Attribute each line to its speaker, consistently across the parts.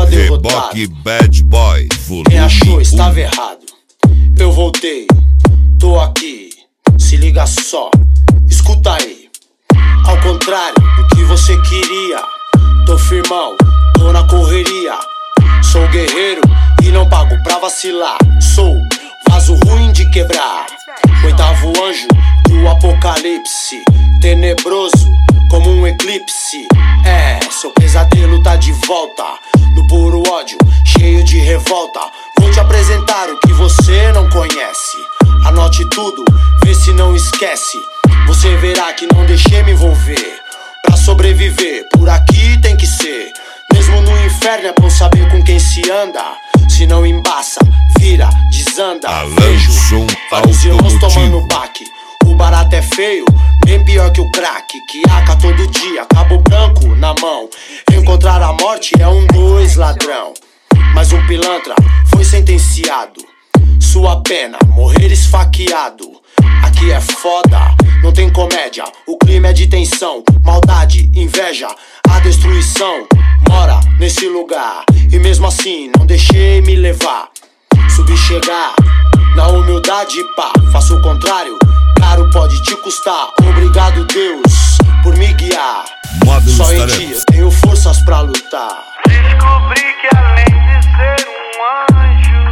Speaker 1: derrotado.
Speaker 2: Reboque Bad Boy,
Speaker 1: Quem achou
Speaker 2: volume 1.
Speaker 1: estava errado. Eu voltei, tô aqui. Se liga só, escuta aí. Ao contrário do que você queria, tô firmão, tô na correria. Sou guerreiro e não pago pra vacilar. Sou vaso ruim de quebrar, oitavo anjo do apocalipse, tenebroso como um eclipse. Seu pesadelo tá de volta, no puro ódio, cheio de revolta. Vou te apresentar o que você não conhece. Anote tudo, vê se não esquece. Você verá que não deixei me envolver. Pra sobreviver, por aqui tem que ser. Mesmo no inferno é bom saber com quem se anda. Se não embaça, vira, desanda. Vejo vários irmãos tomando baque. O barato é feio, bem pior que o crack. Que aca todo dia, cabo branco na mão. Encontrar a morte é um dois ladrão. Mas um pilantra foi sentenciado. Sua pena, morrer esfaqueado. Aqui é foda, não tem comédia. O crime é de tensão, maldade, inveja. A destruição mora nesse lugar. E mesmo assim não deixei me levar. Subi chegar, na humildade pá. Faço o contrário, caro pode te custar. Obrigado Deus por me guiar.
Speaker 2: Módulos
Speaker 1: Só em
Speaker 2: Tarefa.
Speaker 1: ti eu tenho forças pra lutar.
Speaker 3: Descobri que além de ser um anjo,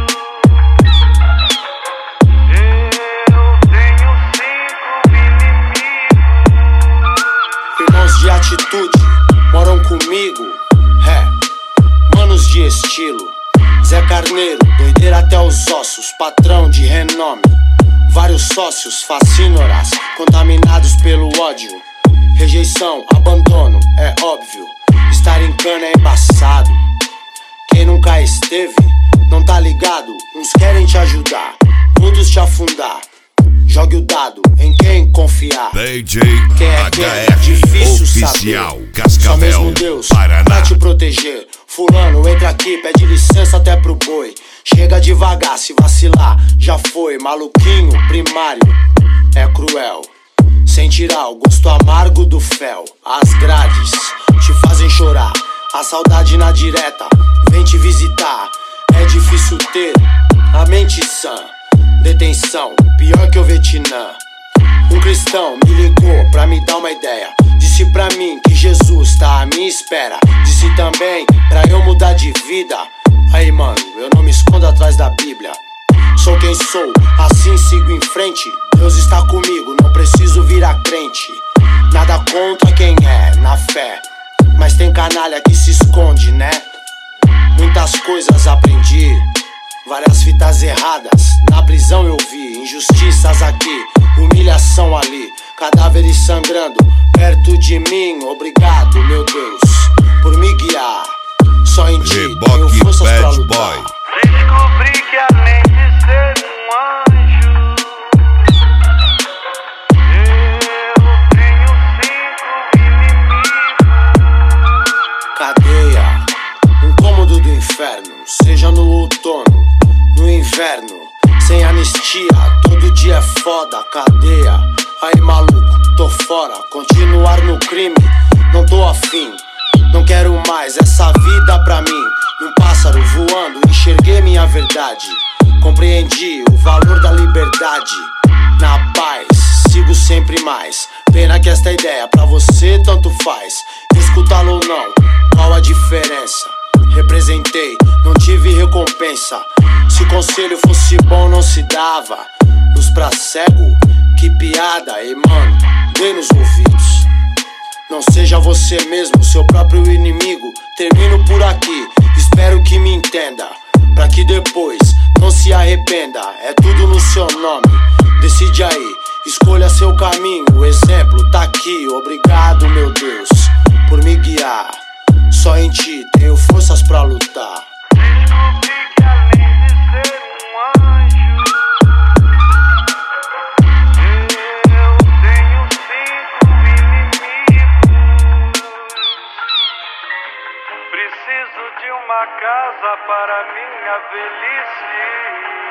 Speaker 3: eu tenho 5 inimigos.
Speaker 1: Irmãos de atitude moram comigo. Manos de estilo. Zé Carneiro, doideira até os ossos. Patrão de renome. Vários sócios, fascínoras, contaminados pelo ódio. Rejeição, abandono, é óbvio. Estar em cana é embaçado. Quem nunca esteve, não tá ligado. Uns querem te ajudar, outros te afundar. Jogue o dado em quem confiar.
Speaker 2: DJ
Speaker 1: Quem é quem?
Speaker 2: HR
Speaker 1: Difícil
Speaker 2: Oficial,
Speaker 1: saber. Só
Speaker 2: Cascavel,
Speaker 1: mesmo Deus
Speaker 2: Paraná.
Speaker 1: pra te proteger. Fulano, entra aqui, pede licença até pro boi. Chega devagar, se vacilar, já foi. Maluquinho, primário, é cruel. Sem tirar o gosto amargo do fel. As grades te fazem chorar. A saudade na direta vem te visitar. É difícil ter a mente sã. Detenção, pior que o Vietnã. Um cristão me ligou pra me dar uma ideia. Disse pra mim que Jesus tá à minha espera. Disse também pra eu mudar de vida. Aí mano, eu não me escondo atrás da Bíblia. Sou quem sou, assim sigo em frente. Deus está comigo, não preciso virar crente. Nada contra quem é, na fé. Mas tem canalha que se esconde, né? Muitas coisas aprendi, várias fitas erradas. Na prisão eu vi injustiças aqui, humilhação ali, cadáveres sangrando perto de mim. Obrigado, meu Deus, por me guiar. Só em ti tenho
Speaker 2: Reboque
Speaker 1: forças pra
Speaker 2: Bad
Speaker 1: lutar.
Speaker 2: Boy.
Speaker 3: Descobri que além de ser um anjo, eu tenho 5 inimigos.
Speaker 1: Cadeia, um cômodo do inferno. Seja no outono, no inverno. Sem anistia, todo dia é foda. Cadeia, aí maluco, tô fora. Continuar no crime, não tô afim. Não quero mais essa vida pra mim. Um pássaro voando, enxerguei minha verdade. Compreendi o valor da liberdade. Na paz, sigo sempre mais. Pena que esta ideia pra você tanto faz. Escutá-lo ou não, qual a diferença? Representei, não tive recompensa. Se conselho fosse bom não se dava. Luz pra cego, que piada. E mano, dê nos ouvidos. Não seja você mesmo, seu próprio inimigo. Termino por aqui, espero que me entenda. Pra que depois não se arrependa. É tudo no seu nome, decide aí. Escolha seu caminho, o exemplo tá aqui. Obrigado, meu Deus, por me guiar. Só em ti tenho forças pra lutar.
Speaker 3: Descobri que além de ser um anjo, eu tenho 5 inimigos. Preciso de uma casa para minha velhice.